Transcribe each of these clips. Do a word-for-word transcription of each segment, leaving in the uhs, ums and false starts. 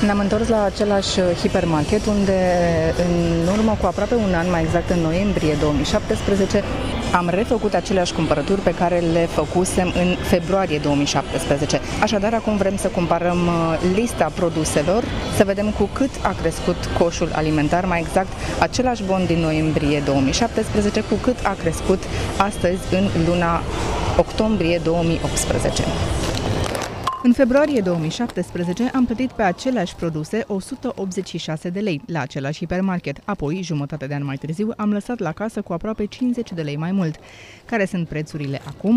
Ne-am întors la același hipermarket unde în urmă cu aproape un an, mai exact în noiembrie două mii șaptesprezece, am refăcut aceleași cumpărături pe care le făcusem în februarie două mii șaptesprezece. Așadar, acum vrem să comparăm lista produselor, să vedem cu cât a crescut coșul alimentar, mai exact același bon din noiembrie două mii șaptesprezece, cu cât a crescut astăzi în luna octombrie două mii optsprezece. În februarie două mii șaptesprezece am plătit pe aceleași produse o sută optzeci și șase de lei la același hipermarket. Apoi, jumătate de an mai târziu, am lăsat la casă cu aproape cincizeci de lei mai mult. Care sunt prețurile acum?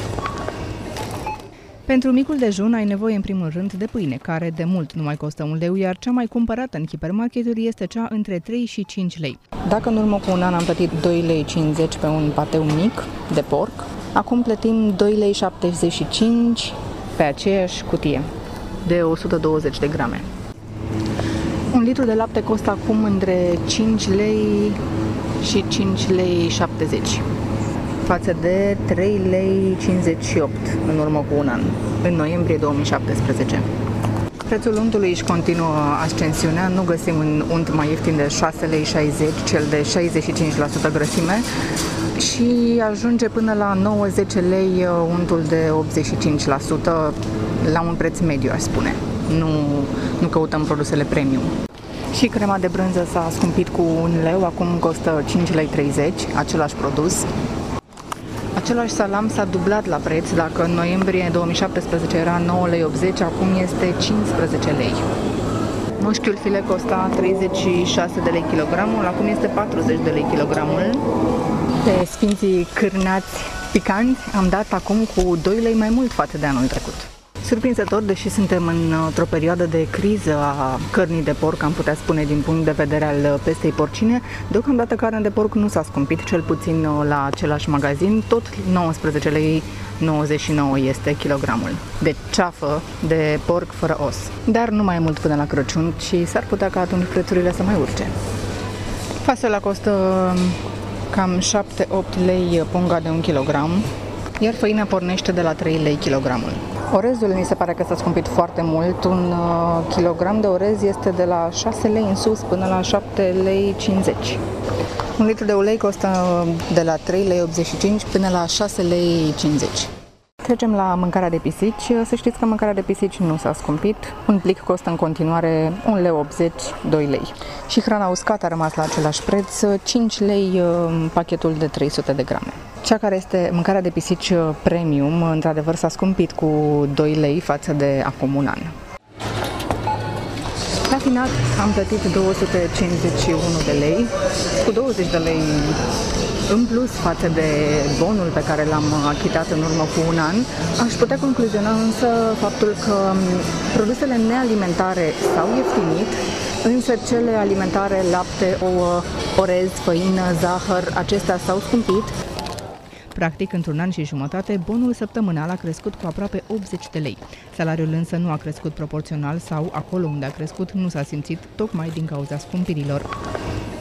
Pentru micul dejun ai nevoie în primul rând de pâine, care de mult nu mai costă un leu, iar cea mai cumpărată în hipermarketuri este cea între trei și cinci lei. Dacă în urmă cu un an am plătit doi lei cincizeci pe un pateu mic de porc, acum plătim doi lei șaptezeci și cinci pe aceeași cutie de o sută douăzeci de grame. Un litru de lapte costă acum între cinci lei și cinci lei șaptezeci, față de trei lei cincizeci și opt în urmă cu un an, în noiembrie două mii șaptesprezece. Prețul untului își continuă ascensiunea, nu găsim un unt mai ieftin de șase lei șaizeci, cel de șaizeci și cinci la sută grăsime, și ajunge până la nouă zece lei untul de optzeci și cinci la sută la un preț mediu, aș spune. Nu, nu căutăm produsele premium. Și crema de brânză s-a scumpit cu un leu, acum costă cinci lei treizeci, același produs. Același salam s-a dublat la preț, dacă în noiembrie două mii șaptesprezece era nouă lei optzeci, acum este cincisprezece lei. Mușchiul filet costa treizeci și șase de lei kilogramul, acum este patruzeci de lei kilogramul. Pe sfinții cârnați picanți am dat acum cu doi lei mai mult față de anul trecut. Surprinzător, deși suntem într-o perioadă de criză a cărnii de porc, am putea spune din punct de vedere al pestei porcine, deocamdată carnea de porc nu s-a scumpit, cel puțin la același magazin, tot nouăsprezece lei nouăzeci și nouă este kilogramul de ceafă de porc fără os. Dar nu mai mult până la Crăciun și s-ar putea ca atunci prețurile să mai urce. Fasola costă cam șapte opt lei punga de un kilogram, iar făina pornește de la trei lei kilogramul. Orezul mi se pare că s-a scumpit foarte mult. Un uh, kilogram de orez este de la șase lei în sus până la șapte lei cincizeci. Un litru de ulei costă de la trei lei optzeci și cinci până la șase lei cincizeci. Trecem la mâncarea de pisici. Să știți că mâncarea de pisici nu s-a scumpit. Un plic costă în continuare un leu optzeci, doi lei. Și hrana uscată a rămas la același preț, cinci lei pachetul de trei sute de grame. Cea care este mâncarea de pisici premium, într-adevăr s-a scumpit cu doi lei față de acum un an. La final am plătit două sute cincizeci și unu de lei, cu douăzeci de lei în plus față de bonul pe care l-am achitat în urmă cu un an. Aș putea concluziona însă faptul că produsele nealimentare s-au ieftinit, însă cele alimentare, lapte, ouă, orez, făină, zahăr, acestea s-au scumpit. Practic, într-un an și jumătate, bonul săptămânal a crescut cu aproape optzeci de lei. Salariul însă nu a crescut proporțional sau, acolo unde a crescut, nu s-a simțit, tocmai din cauza scumpirilor.